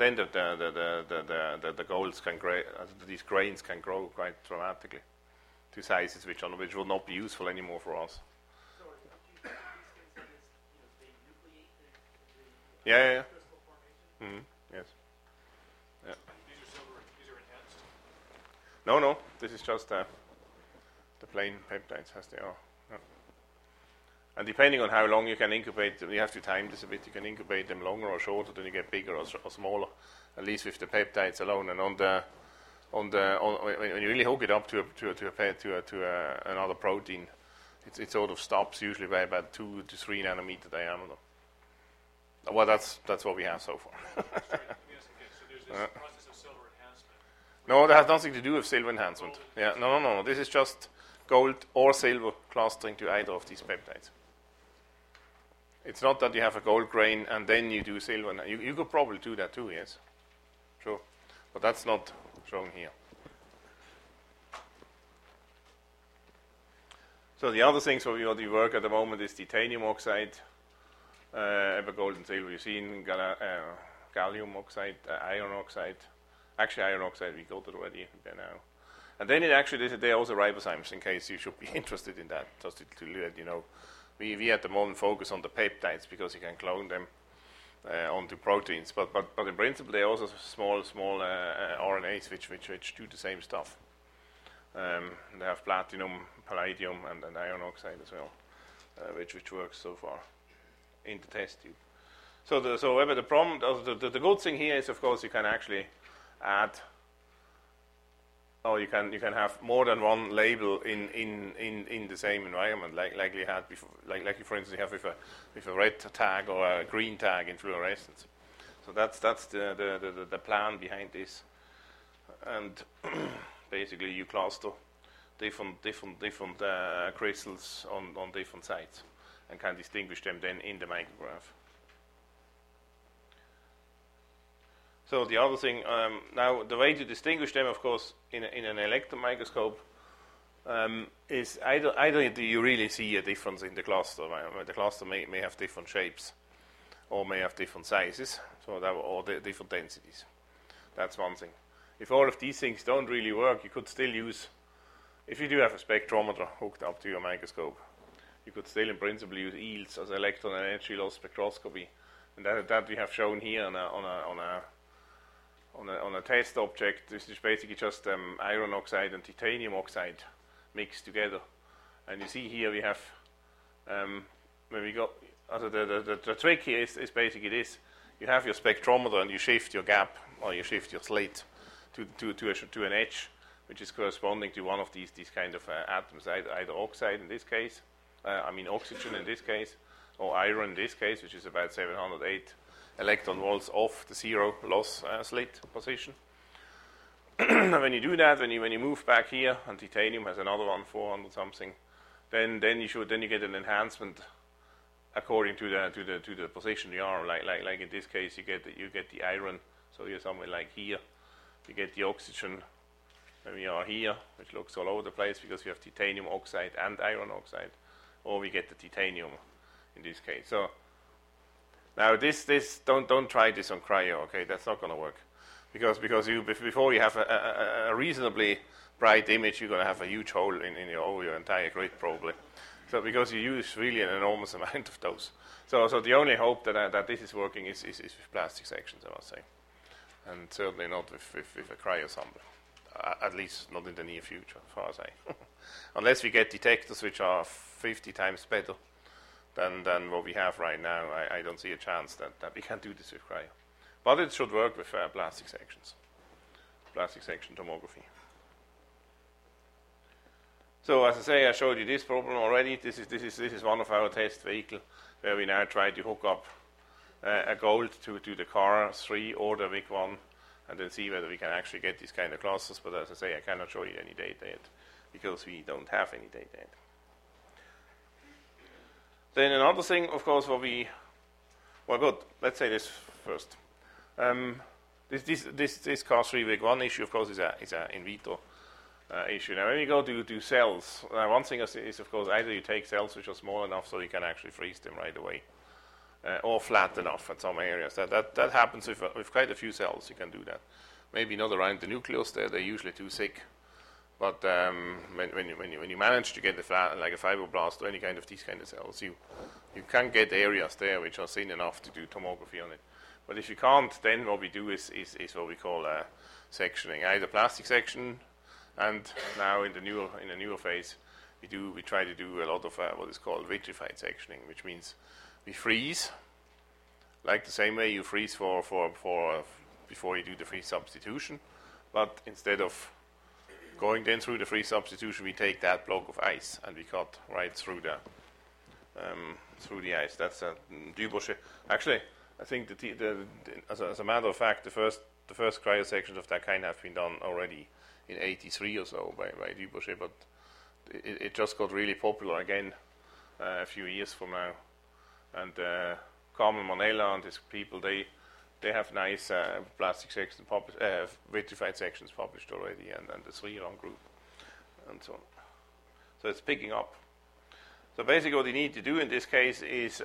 the golds can grow. These grains can grow quite dramatically to sizes which will not be useful anymore for us. So do you think these things they nucleate the crystal formation? Yes. Yeah. These are enhanced. No. This is just the plain peptides as they are. Yeah. And depending on how long you can incubate, you have to time this a bit. You can incubate them longer or shorter, then you get bigger or smaller. At least with the peptides alone, and when you really hook it up to another protein, it sort of stops usually by about 2 to 3 nanometer diameter. Well, that's what we have so far. So there's this process of silver enhancement. No, that has nothing to do with silver enhancement. Yeah, no. This is just gold or silver clustering to either of these peptides. It's not that you have a gold grain and then you do silver. You could probably do that too, yes. Sure. But that's not shown here. So the other things where we work at the moment is titanium oxide, gold and silver. You see in gallium oxide, iron oxide. Actually, iron oxide, we got it already there now. And then there are also ribozymes, in case you should be interested in that, just to let you know. We at the moment focus on the peptides because you can clone them onto proteins. But in principle, there are also small RNAs which do the same stuff. They have platinum, palladium, and iron oxide as well, which works so far in the test tube. However, the problem, the good thing here is, of course, you can actually add, or you can have more than one label in the same environment, like you had before, like you, for instance, you have with a red tag or a green tag in fluorescence. So that's the plan behind this, and basically you cluster different crystals on different sites and can distinguish them then in the micrograph. So the other thing, now the way to distinguish them, of course, in an electron microscope is either do you really see a difference in the cluster. The cluster may have different shapes or may have different sizes, or different densities. That's one thing. If all of these things don't really work, you could still use, if you do have a spectrometer hooked up to your microscope, you could still in principle use EELS as electron and energy loss spectroscopy, and that we have shown here on a test object. This is basically just iron oxide and titanium oxide mixed together, and you see here we have when we go. The trick here is basically this: you have your spectrometer and you shift your gap or you shift your slit to an edge, which is corresponding to one of these kind of atoms, either oxide in this case, oxygen in this case, or iron in this case, which is about 708 electron volts off the zero loss slit position. When you do that, when you move back here, and titanium has another one, 400 something, then you get an enhancement according to the position you are. Like in this case, you get the iron. So you're somewhere like here. You get the oxygen when we are here, which looks all over the place because we have titanium oxide and iron oxide, or we get the titanium in this case. So now this don't try this on cryo. Okay, that's not going to work because before you have a reasonably bright image, you're going to have a huge hole in your entire grid probably. So because you use really an enormous amount of those. So the only hope that this is working is with plastic sections, I must say, and certainly not with a cryo sample. At least not in the near future, as far as unless we get detectors which are 50 times better than what we have right now, I don't see a chance that we can do this with cryo. But it should work with plastic sections, plastic section tomography. So as I say, I showed you this problem already. This is one of our test vehicles where we now try to hook up a gold to the CAR 3 or the VIC-1 and then see whether we can actually get these kind of clusters. But as I say, I cannot show you any data yet because we don't have any data yet. Then another thing, of course, let's say this first. This CAR 3 VIC-1 issue, of course, is a in vitro issue. Now, when you go to do cells, one thing is, of course, either you take cells which are small enough so you can actually freeze them right away, or flat enough at some areas. That happens with quite a few cells. You can do that. Maybe not around the nucleus. They're usually too thick. But when you manage to get like a fibroblast or any kind of these kind of cells, you can get areas there which are thin enough to do tomography on it. But if you can't, then what we do is what we call sectioning, either plastic section. And now in the newer phase, we try to do a lot of what is called vitrified sectioning, which means we freeze, like the same way you freeze for before you do the freeze substitution, but instead of going then through the freeze substitution, we take that block of ice and we cut right through the ice. That's a Dubrochet. Actually, I think as a matter of fact, the first cryosections of that kind have been done already in '83 or so by Dubrochet, but it just got really popular again a few years from now. And Carmen Monella and his people, they have nice plastic sections vitrified sections published already, and the Sriram group, and so on. So it's picking up. So basically what you need to do in this case is,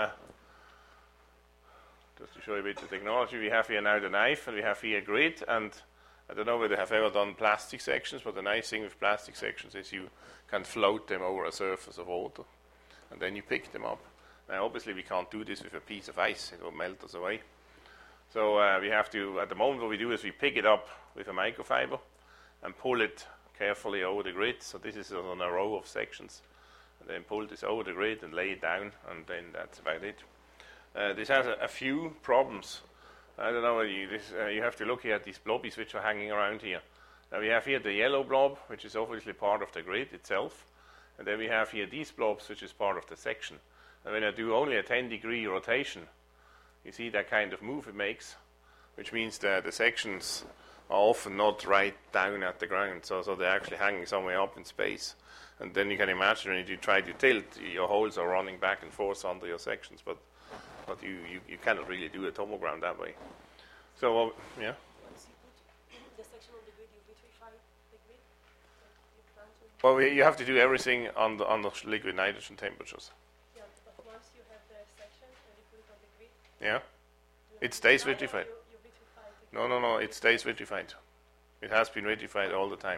just to show you a bit the technology, we have here now the knife, and we have here a grid, and I don't know whether you have ever done plastic sections, but the nice thing with plastic sections is you can float them over a surface of water, and then you pick them up. Now, obviously, we can't do this with a piece of ice. It will melt us away. So we have to, at the moment, what we do is we pick it up with a microfiber and pull it carefully over the grid. So this is on a row of sections. And then pull this over the grid and lay it down, and then that's about it. This has a few problems. I don't know whether you have to look here at these blobbies which are hanging around here. Now we have here the yellow blob, which is obviously part of the grid itself, and then we have here these blobs, which is part of the section. And when I do only a 10-degree rotation, you see that kind of move it makes, which means that the sections are often not right down at the ground, so they're actually hanging somewhere up in space. And then you can imagine when you try to tilt, your holes are running back and forth under your sections, but you cannot really do a tomogram that way. So, yeah? Once you put the section on the grid, you vitrify the grid? You plan to... Well, you have to do everything on the liquid nitrogen temperatures. Yeah, but once you have the section and you put it on the grid... Yeah? It stays vitrified. You vitrify the grid. No, it stays vitrified. It has been vitrified all the time.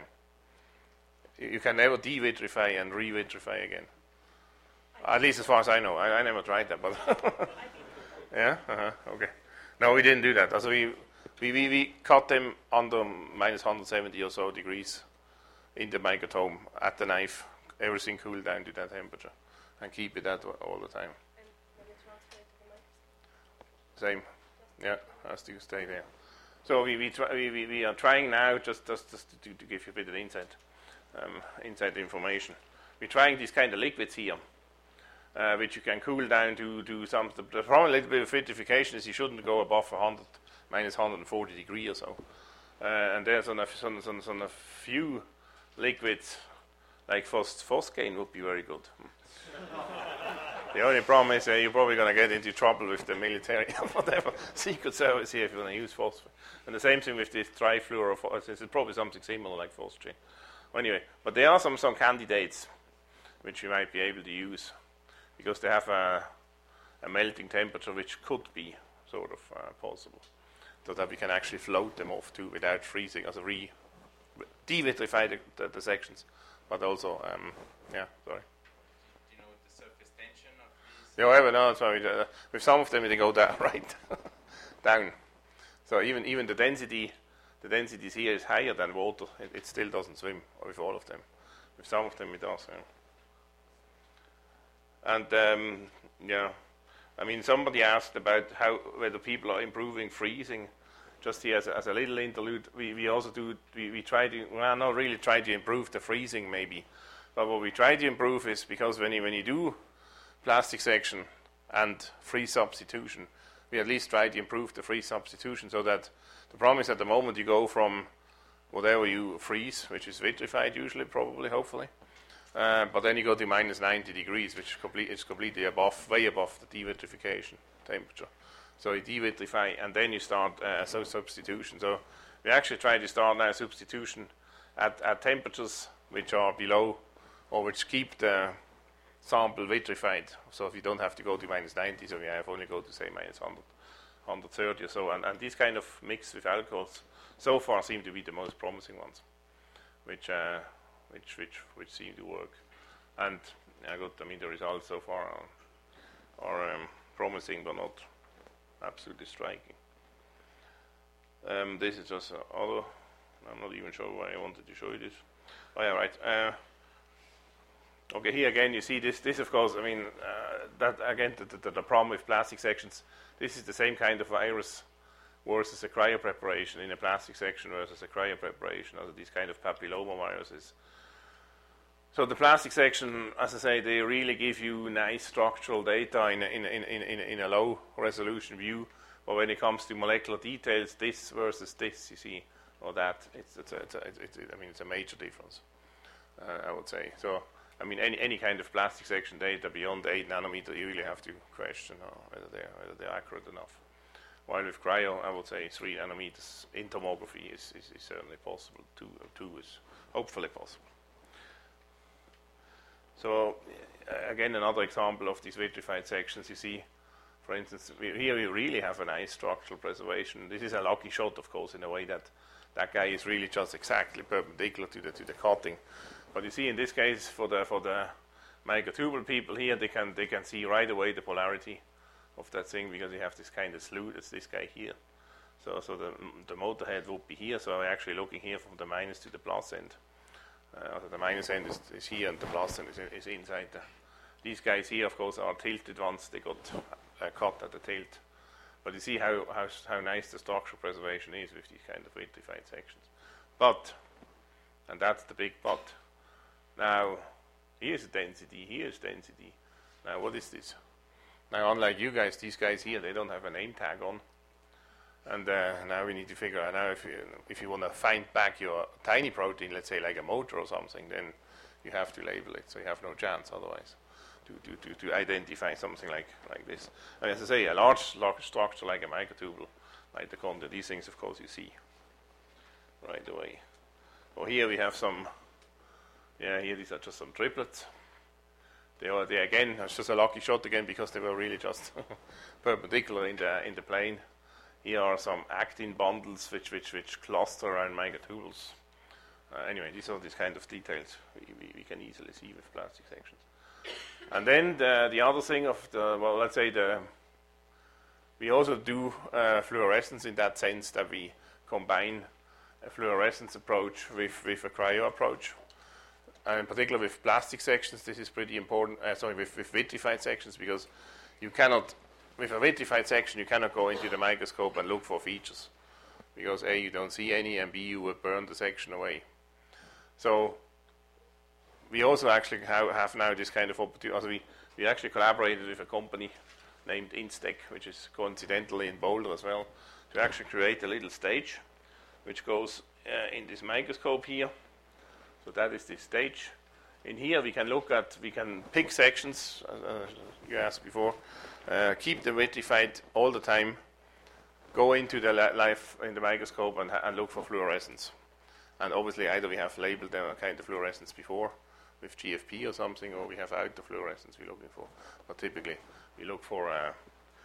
You can never de-vitrify and re-vitrify again. At least as far as I know. I never tried that, but... Yeah? Okay. No, we didn't do that. Also, we cut them under minus 170 or so degrees in the microtome at the knife. Everything cooled down to that temperature. And keep it that all the time. And when you transfer it to the microscope? Same. Yeah, has to stay there. So we are trying now, just to give you a bit of inside information. We're trying these kind of liquids here, which you can cool down to do some. The problem a little bit of vitrification is you shouldn't go above minus 140 degrees or so. And there's on a few liquids, like phosgene would be very good. The only problem is you're probably going to get into trouble with the military or whatever secret service here if you're going to use phosphine. And the same thing with this trifluorophosphate. It's probably something similar like phosgene. Anyway, but there are some candidates which you might be able to use because they have a melting temperature which could be sort of possible, so that we can actually float them off too without freezing, as a de-vitrify the sections, but also, yeah, sorry. Do you know the surface tension of these? Yeah, however, no, sorry. With some of them, they go down, right down. So even the densities here is higher than water. It still doesn't swim with all of them. With some of them, it does. Yeah. And yeah, I mean, somebody asked about whether people are improving freezing. Just here as a little interlude, we also do. We try to not really try to improve the freezing maybe, but what we try to improve is because when you do plastic section and freeze substitution, we at least try to improve the freeze substitution so that the problem is at the moment you go from whatever you freeze, which is vitrified usually, probably, hopefully, but then you go to minus 90 degrees, which is completely way above the devitrification temperature. So you devitrify and then you start substitution. So we actually try to start now substitution at temperatures which are below or which keep the sample vitrified. So if you don't have to go to minus 90, so we have only go to say minus 100, 130 or so. And these kind of mix with alcohols so far seem to be the most promising ones, which seem to work. And the results so far are promising but not absolutely striking. This is just other. I'm not even sure why I wanted to show you this. Oh yeah, right. Okay, here again you see this. This of course, I mean, that again the problem with plastic sections. This is the same kind of virus versus a cryopreparation in a plastic section versus a cryopreparation, also these kind of papilloma viruses. So the plastic section, as I say, they really give you nice structural data in a low resolution view. But when it comes to molecular details, this versus this, you see, or that, it's a major difference, I would say. So, I mean, any kind of plastic section data beyond 8 nanometer, you really have to question whether they're accurate enough. While with cryo, I would say 3 nanometers in tomography is certainly possible. 2 is hopefully possible. So, again, another example of these vitrified sections. You see, for instance, here we really have a nice structural preservation. This is a lucky shot, of course, in a way that guy is really just exactly perpendicular to the cutting. But you see, in this case, for the microtubule people here, they can see right away the polarity of that thing because you have this kind of slew. That's this guy here. So the motor head would be here. So I'm actually looking here from the minus to the plus end. The minus end is here and the plus end is inside. These guys here, of course, are tilted ones. They got cut at the tilt. But you see how nice the structural preservation is with these kind of vitrified sections. But, and that's the big but, now here's density, here's density. Now what is this? Now unlike you guys, these guys here, they don't have a name tag on. And now we need to figure out, now if you want to find back your tiny protein, let's say like a motor or something, then you have to label it, so you have no chance otherwise to identify something like this. And as I say, a large structure like a microtubule, mitochondria, these things of course you see right away. Well, here we have some, here these are just some triplets. They again, it's just a lucky shot again because they were really just perpendicular in the plane. Here are some actin bundles which cluster around microtubules. Anyway, these are these kind of details we can easily see with plastic sections. And then the other thing of let's say we also do fluorescence in that sense that we combine a fluorescence approach with a cryo approach. And in particular with plastic sections, this is pretty important, with vitrified sections, because you cannot, with a vitrified section, you cannot go into the microscope and look for features, because A, you don't see any, and B, you would burn the section away. So we also actually have now this kind of opportunity. Also we actually collaborated with a company named Instec, which is coincidentally in Boulder as well, to actually create a little stage which goes in this microscope here. So that is this stage. In here we can pick sections, you asked before, keep them vitrified all the time, go into the life in the microscope and look for fluorescence. And obviously either we have labeled them a kind of fluorescence before with GFP or something, or we have out the fluorescence we're looking for. But typically we look for a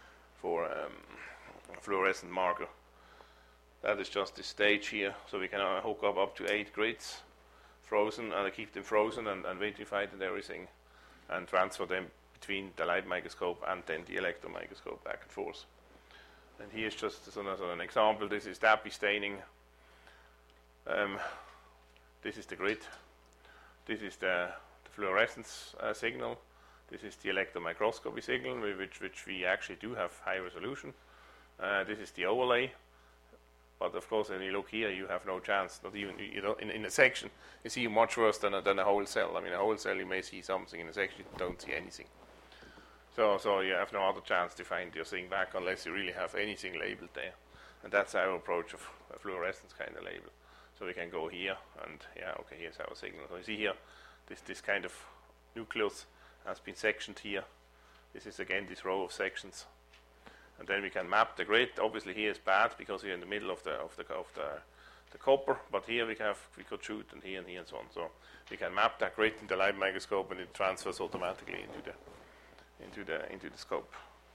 fluorescent marker. That is just this stage here, so we can hook up to 8 grids. Frozen, and I keep them frozen and vitrified and everything, and transfer them between the light microscope and then the electron microscope back and forth. And here's just as an example. This is DAPI staining. This is the grid. This is the fluorescence signal. This is the electron microscopy signal, which we actually do have high resolution. This is the overlay. But of course, when you look here, you have no chance. Not even in a section, you see much worse than a whole cell. I mean, a whole cell you may see something. In a section, you don't see anything. So you have no other chance to find your thing back unless you really have anything labeled there. And that's our approach of a fluorescence kind of label. So we can go here and here's our signal. So you see here, this kind of nucleus has been sectioned here. This is again this row of sections. And then we can map the grid. Obviously here is bad because we're in the middle of the copper, but here we could shoot and here and so on. So we can map that grid in the light microscope and it transfers automatically into the scope.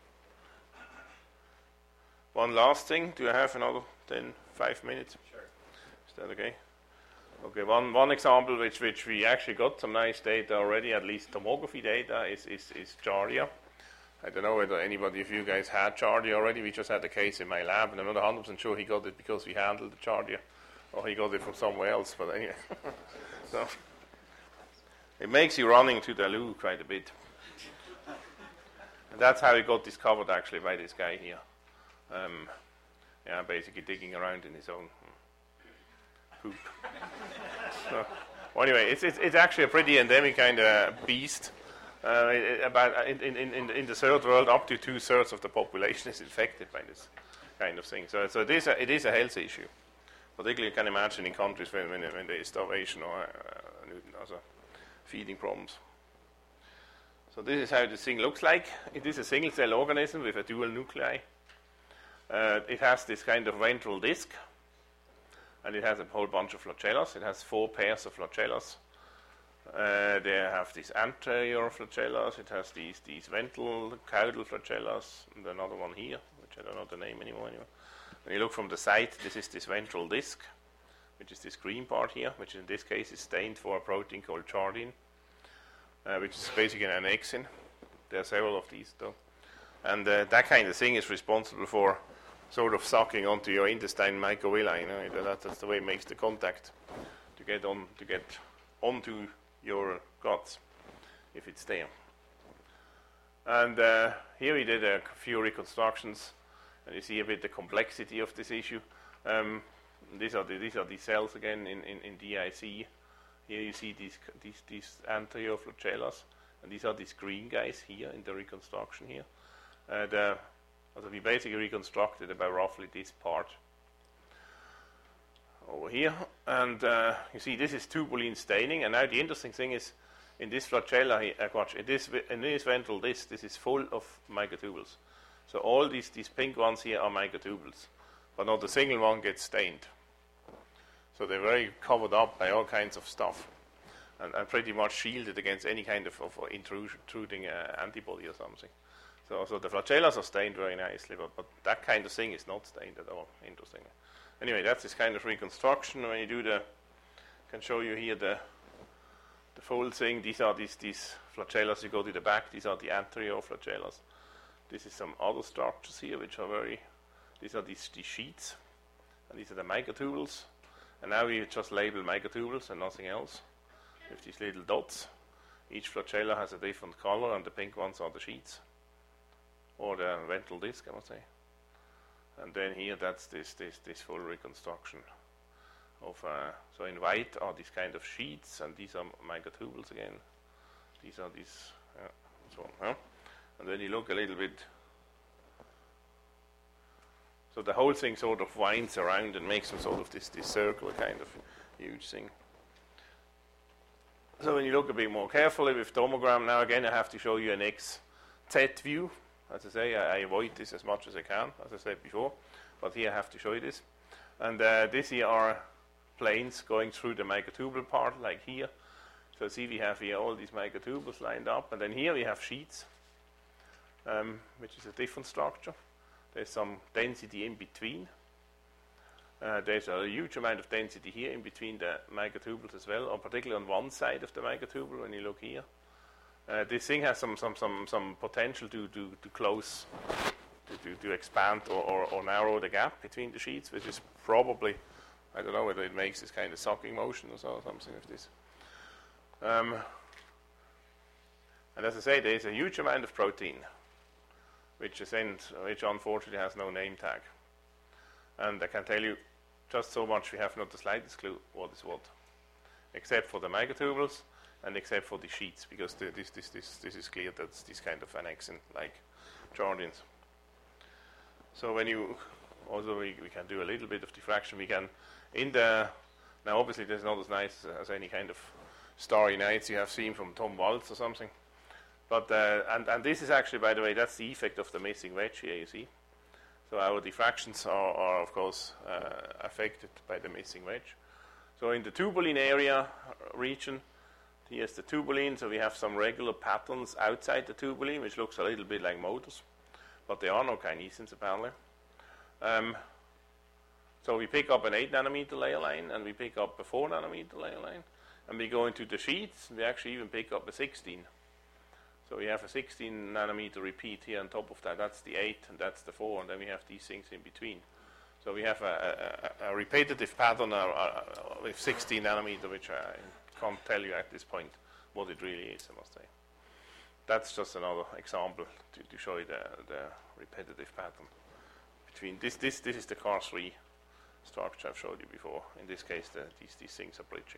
One last thing. Do I have another 5 minutes? Sure. Is that okay? Okay, one example which we actually got some nice data already, at least tomography data, is Giardia. I don't know whether anybody of you guys had Giardia already. We just had a case in my lab, and I'm not 100% sure he got it because we handled the Giardia, or he got it from somewhere else. But anyway, so it makes you running to the loo quite a bit. And that's how it got discovered actually by this guy here. Basically digging around in his own poop. So, well, anyway, it's actually a pretty endemic kind of beast. About in the third world, up to 2/3 of the population is infected by this kind of thing. So it is a health issue. Particularly, you can imagine in countries when there is starvation or other feeding problems. So this is how the thing looks like. It is a single-cell organism with a dual nuclei. It has this kind of ventral disc, and it has a whole bunch of flagellas. It has 4 pairs of flagellas. They have these anterior flagellas. It has these ventral caudal flagellas, and another one here, which I don't know the name anymore. When you look from the side, this is this ventral disc, which is this green part here, which in this case is stained for a protein called chardin, which is basically an annexin. There are several of these, though. And that kind of thing is responsible for sort of sucking onto your intestine microvilli. That's the way it makes the contact to get onto your guts, if it's there. And here we did a few reconstructions, and you see a bit the complexity of this issue. These are the cells again in DIC. Here you see these anterior flagellas, and these are these green guys here in the reconstruction here. So we basically reconstructed about roughly this part over here, and you see this is tubuline staining. And now the interesting thing is, in this flagella here, in this ventral disc, this is full of microtubules. So all these pink ones here are microtubules, but not a single one gets stained. So they're very covered up by all kinds of stuff, and pretty much shielded against any kind of intruding antibody or something. So the flagellas are stained very nicely, but that kind of thing is not stained at all. Interesting. Anyway, that's this kind of reconstruction. When you do I can show you here the full thing. These are these flagellas. You go to the back. These are the anterior flagellas. This is some other structures here, which are these are these sheets, and these are the microtubules. And now we just label microtubules and nothing else with these little dots. Each flagella has a different color, and the pink ones are the sheets, or the ventral disc, I must say. And then here, that's this full reconstruction of. So in white are these kind of sheets, and these are microtubules again. These are these, so on. Huh? And then you look a little bit. So the whole thing sort of winds around and makes some sort of this circular kind of huge thing. So when you look a bit more carefully with tomogram, now again I have to show you an XZ view. As I say, I avoid this as much as I can, as I said before, but here I have to show you this. And this here are planes going through the microtubule part, like here. So see, we have here all these microtubules lined up, and then here we have sheets, which is a different structure. There's some density in between. There's a huge amount of density here in between the microtubules as well, or particularly on one side of the microtubule when you look here. This thing has some potential to close, to expand or narrow the gap between the sheets, which is probably, I don't know whether it makes this kind of sucking motion or something of this. And as I say, there is a huge amount of protein, which unfortunately has no name tag. And I can tell you just so much, we have not the slightest clue what is what, except for the microtubules and except for the sheets, because this is clear that's this kind of annexin like Jordans. So when you also we can do a little bit of diffraction. We can now obviously this is not as nice as any kind of starry nights you have seen from Tom Waltz or something. But and this is actually, by the way, that's the effect of the missing wedge here, you see. So our diffractions are of course affected by the missing wedge. So in the tubulin area region, here's the tubulin, so we have some regular patterns outside the tubulin, which looks a little bit like motors, but there are no kinesins apparently. So we pick up an 8 nanometer layer line, and we pick up a 4 nanometer layer line, and we go into the sheets, and we actually even pick up a 16. So we have a 16 nanometer repeat here on top of that. That's the 8, and that's the 4, and then we have these things in between. So we have a repetitive pattern with 16 nanometer, which I can't tell you at this point what it really is, I must say. That's just another example to show you the repetitive pattern. Between this is the CAR3 structure I've showed you before. In this case, these things are bridging.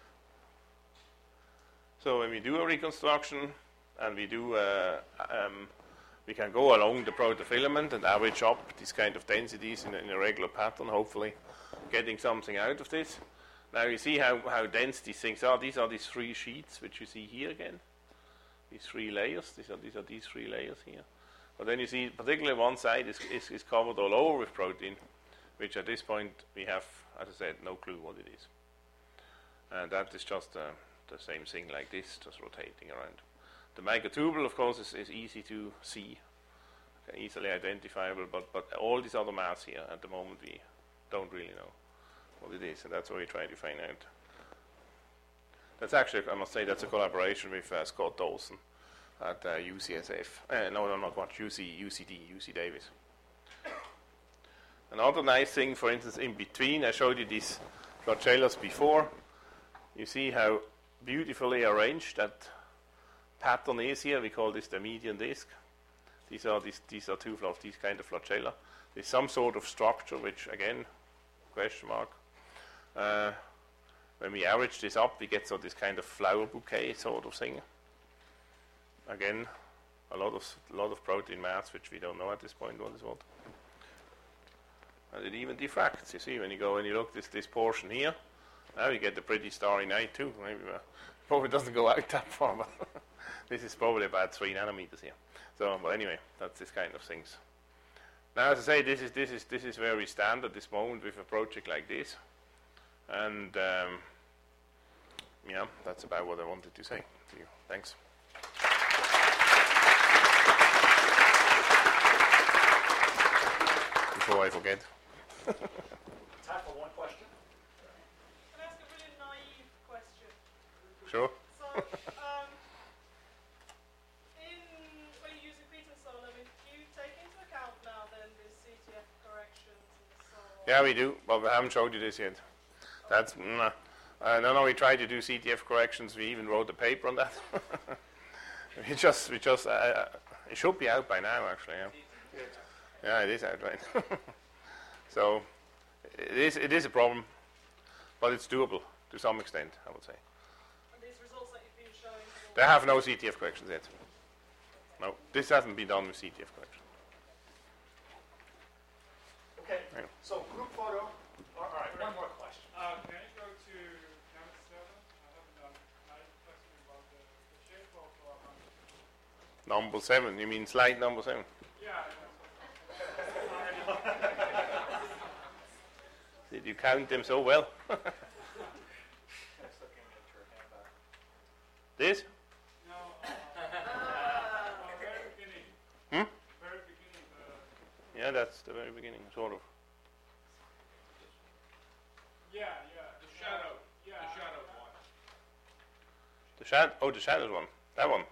So when we do a reconstruction, and we do, we can go along the protofilament and average up these kind of densities in a regular pattern, hopefully getting something out of this. Now you see how dense these things are. These are these 3 sheets, which you see here again. These 3 layers. These are these 3 layers here. But then you see, particularly one side is covered all over with protein, which at this point we have, as I said, no clue what it is. And that is just the same thing like this, just rotating around. The microtubule, of course, is easy to see, easily identifiable, but all these other mass here, at the moment, we don't really know what it is, and that's what we try to find out. That's actually, I must say, that's a collaboration with Scott Dawson at UCSF. No, not much, UC Davis. Another nice thing, for instance, in between, I showed you these flagellas before. You see how beautifully arranged that pattern is here. We call this the median disk. These are these kind of flagella. There's some sort of structure, which again, question mark. When we average this up, we get this kind of flower bouquet sort of thing. Again, a lot of protein mass, which we don't know at this point what is what. And it even diffracts. You see, when you look this portion here, now you get a pretty starry night too. Maybe probably doesn't go out that far, but this is probably about 3 nanometers here. So, but anyway, that's this kind of things. Now, as I say, this is where we stand at this moment with a project like this, and yeah, that's about what I wanted to say to you. Thanks. Before I forget. Time for one question. Can I ask a really naive question? Sure. So, when you're using Peter Solar, do you take into account now then the CTF corrections and so on? Yeah, we do, but we haven't showed you this yet. That's no, we tried to do CTF corrections. We even wrote a paper on that. we just it should be out by now, actually. Yeah, yeah, it is out, right? So it is a problem, but it's doable to some extent, I would say. And these results that you've been showing? They have no CTF corrections yet. No, this hasn't been done with CTF correction. Okay, Yeah. so group photo. All right, one more question. Can you go to number 7? I haven't done another question about the shape of Number 7, you mean slide number 7? yeah, Did you count them so well? Just looking at your handout. This? no, very beginning. Hmm? Very beginning. Yeah, that's the very beginning, sort of. Yeah. The shadow. Yeah. The shadow one. The shadows one. That one.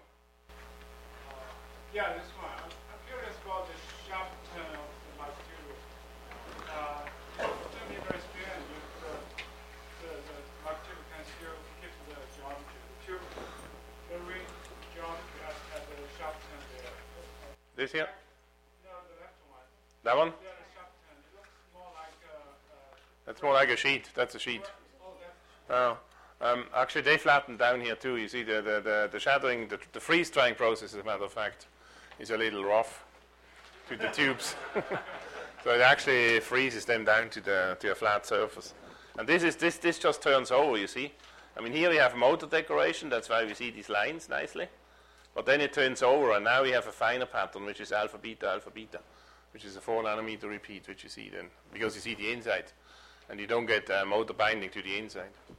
Yeah, this one. I'm curious about the sharp turn of the material. To be very thin, the material can still keep the geometry. The tube, the ring geometry has the sharp turn there. This here? No, the left one. That one? Yeah, the sharp turn. It looks more like That's more like a sheet. That's a sheet. oh, that's Oh. Actually, they flattened down here too. You see, the shadowing, the freeze drying process, as a matter of fact, is a little rough to the tubes. So it actually freezes them down to a flat surface. And this just turns over. You see, I mean, here we have motor decoration. That's why we see these lines nicely. But then it turns over, and now we have a finer pattern, which is alpha beta, which is a 4 nanometer repeat, which you see then, because you see the inside, and you don't get motor binding to the inside.